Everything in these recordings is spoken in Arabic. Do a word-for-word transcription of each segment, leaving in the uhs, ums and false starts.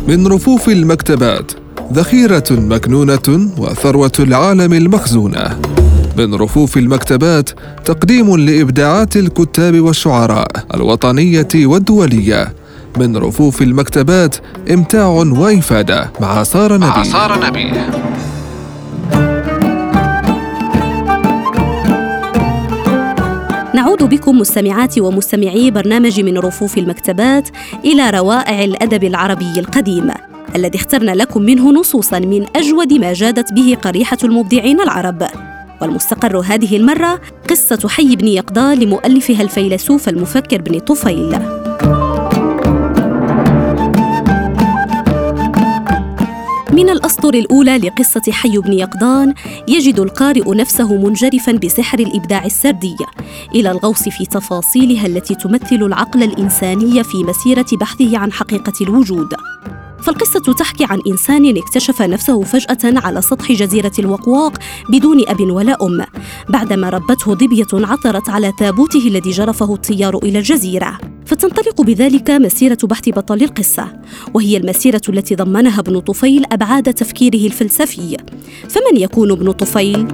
من رفوف المكتبات، ذخيرة مكنونة وثروة العالم المخزونة. من رفوف المكتبات تقديم لإبداعات الكتاب والشعراء الوطنية والدولية. من رفوف المكتبات إمتاع وإفادة مع سارة نبيه. مع سارة نبيه. نعود بكم مستمعات ومستمعي برنامج من رفوف المكتبات إلى روائع الأدب العربي القديم، الذي اخترنا لكم منه نصوصاً من أجود ما جادت به قريحة المبدعين العرب. والمستقر هذه المرة قصة حي بن يقظان لمؤلفها الفيلسوف المفكر بن طفيل. من الأسطر الأولى لقصة حي بن يقظان يجد القارئ نفسه منجرفاً بسحر الإبداع السردي إلى الغوص في تفاصيلها التي تمثل العقل الإنساني في مسيرة بحثه عن حقيقة الوجود. فالقصة تحكي عن إنسان اكتشف نفسه فجأة على سطح جزيرة الوقواق بدون أب ولا أم، بعدما ربته ظبية عثرت على تابوته الذي جرفه التيار إلى الجزيرة. فتنطلق بذلك مسيرة بحث بطل القصة، وهي المسيرة التي ضمنها ابن طفيل أبعاد تفكيره الفلسفي. فمن يكون ابن طفيل؟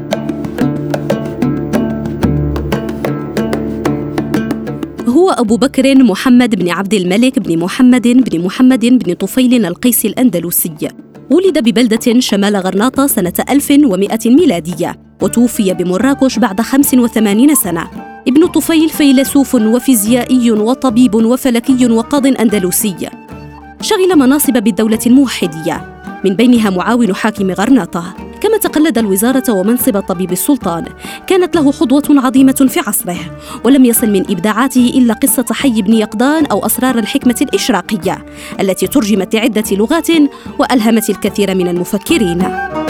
هو أبو بكر محمد بن عبد الملك بن محمد بن محمد بن طفيل القيسي الأندلسي. ولد ببلدة شمال غرناطة سنة ألف ومئة ميلادية، وتوفي بمراكش بعد خمس وثمانين سنة. ابن طفيل فيلسوف وفيزيائي وطبيب وفلكي وقاض أندلسي، شغل مناصب بالدولة الموحدية، من بينها معاون حاكم غرناطة، كما تقلد الوزارة ومنصب طبيب السلطان. كانت له حظوة عظيمة في عصره، ولم يصل من إبداعاته إلا قصة حي بن يقظان أو أسرار الحكمة الإشراقية، التي ترجمت لعدة لغات وألهمت الكثير من المفكرين.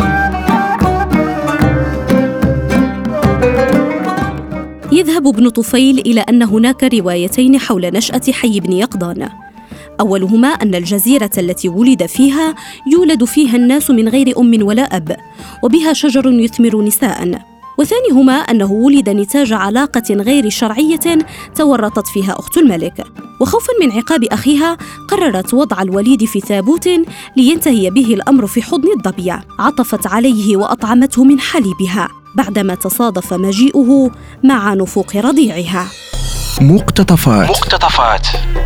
يذهب ابن طفيل إلى أن هناك روايتين حول نشأة حي بن يقظان. أولهما أن الجزيرة التي ولد فيها يولد فيها الناس من غير أم ولا أب، وبها شجر يثمر نساء. وثانيهما أنه ولد نتاج علاقة غير شرعية تورطت فيها أخت الملك، وخوفاً من عقاب أخيها قررت وضع الوليد في تابوت لينتهي به الأمر في حضن الظبية. عطفت عليه وأطعمته من حليبها بعدما تصادف مجيئه مع نفوق رضيعها. مقتطفات مقتطفات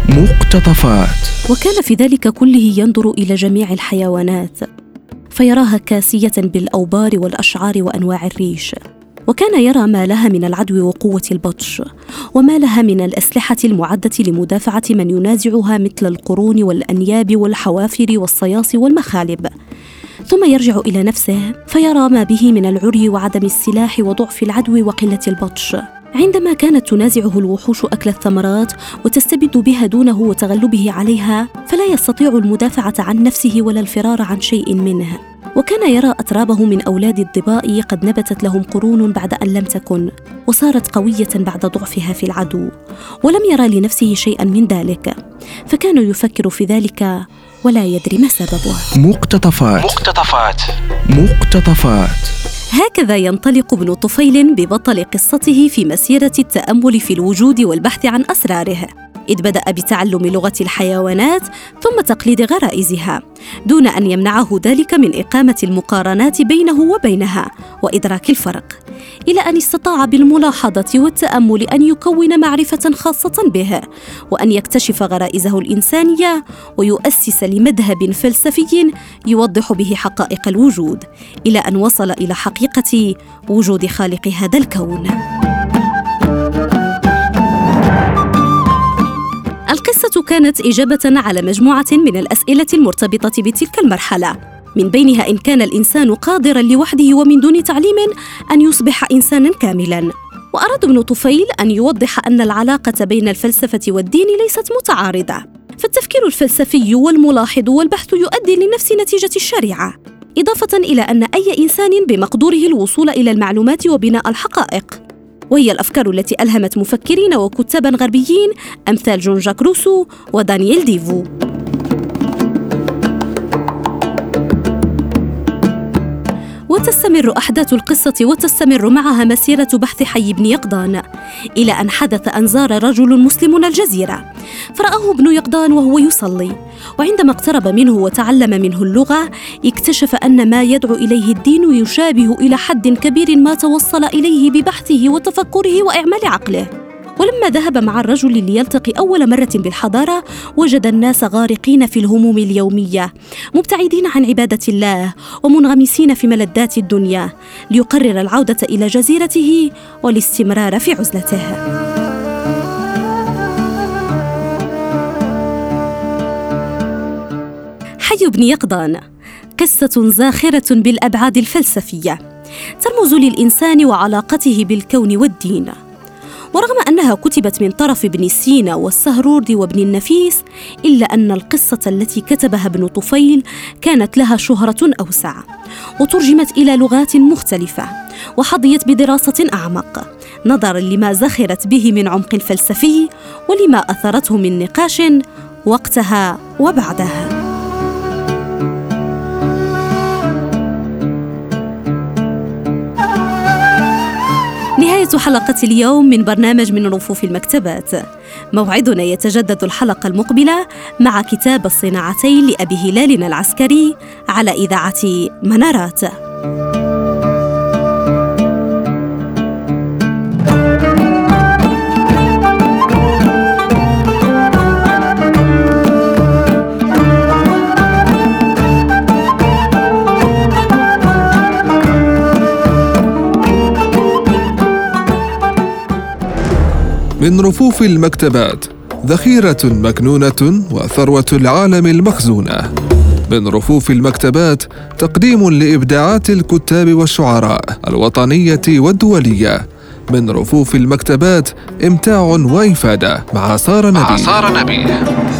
مقتطفات. وكان في ذلك كله ينظر إلى جميع الحيوانات فيراها كاسية بالأوبار والأشعار وأنواع الريش، وكان يرى ما لها من العدو وقوة البطش، وما لها من الأسلحة المعدة لمدافعة من ينازعها مثل القرون والأنياب والحوافر والصياص والمخالب. ثم يرجع إلى نفسه فيرى ما به من العري وعدم السلاح وضعف العدو وقلة البطش. عندما كانت تنازعه الوحوش أكل الثمرات وتستبد بها دونه وتغلبه عليها، فلا يستطيع المدافعة عن نفسه ولا الفرار عن شيء منه. وكان يرى أترابه من أولاد الضباء قد نبتت لهم قرون بعد أن لم تكن، وصارت قوية بعد ضعفها في العدو، ولم يرى لنفسه شيئا من ذلك، فكان يفكر في ذلك ولا يدري ما سببه. مقتطفات مقتطفات مقتطفات. هكذا ينطلق ابن طفيل ببطل قصته في مسيرة التأمل في الوجود والبحث عن أسراره، إذ بدأ بتعلم لغة الحيوانات ثم تقليد غرائزها، دون أن يمنعه ذلك من إقامة المقارنات بينه وبينها وإدراك الفرق، إلى أن استطاع بالملاحظة والتأمل أن يكون معرفة خاصة به، وأن يكتشف غرائزه الإنسانية ويؤسس لمذهب فلسفي يوضح به حقائق الوجود، إلى أن وصل إلى حقيقة وجود خالق هذا الكون. القصة كانت إجابة على مجموعة من الأسئلة المرتبطة بتلك المرحلة، من بينها إن كان الإنسان قادراً لوحده ومن دون تعليم أن يصبح إنساناً كاملاً. وأراد ابن طفيل أن يوضح أن العلاقة بين الفلسفة والدين ليست متعارضة، فالتفكير الفلسفي والملاحظ والبحث يؤدي لنفس نتيجة الشريعة، إضافة إلى أن أي إنسان بمقدوره الوصول إلى المعلومات وبناء الحقائق، وهي الأفكار التي ألهمت مفكرين وكتاباً غربيين أمثال جون جاك روسو ودانييل ديفو. وتستمر أحداث القصة وتستمر معها مسيرة بحث حي بن يقظان، إلى أن حدث أن زار رجل مسلم الجزيرة، فرآه ابن يقظان وهو يصلي، وعندما اقترب منه وتعلم منه اللغة اكتشف أن ما يدعو إليه الدين يشابه إلى حد كبير ما توصل إليه ببحثه وتفكره وإعمال عقله. ولما ذهب مع الرجل ليلتقي أول مرة بالحضارة وجد الناس غارقين في الهموم اليومية، مبتعدين عن عبادة الله ومنغمسين في ملذات الدنيا، ليقرر العودة إلى جزيرته والاستمرار في عزلته. حي بن يقظان قصة زاخرة بالأبعاد الفلسفية ترمز للإنسان وعلاقته بالكون والدين. ورغم أنها كتبت من طرف ابن سينا والسهروردي وابن النفيس، إلا أن القصة التي كتبها ابن طفيل كانت لها شهرة أوسع، وترجمت إلى لغات مختلفة، وحظيت بدراسة أعمق نظراً لما زخرت به من عمق فلسفي ولما أثرته من نقاش وقتها وبعدها. نهاية حلقة اليوم من برنامج من رفوف المكتبات. موعدنا يتجدد الحلقة المقبلة مع كتاب الصناعتين لأبي هلال العسكري على إذاعة منارات. من رفوف المكتبات، ذخيرة مكنونة وثروة العالم المخزونة. من رفوف المكتبات، تقديم لإبداعات الكتاب والشعراء الوطنية والدولية. من رفوف المكتبات، إمتاع وإفادة مع سارة نبيل.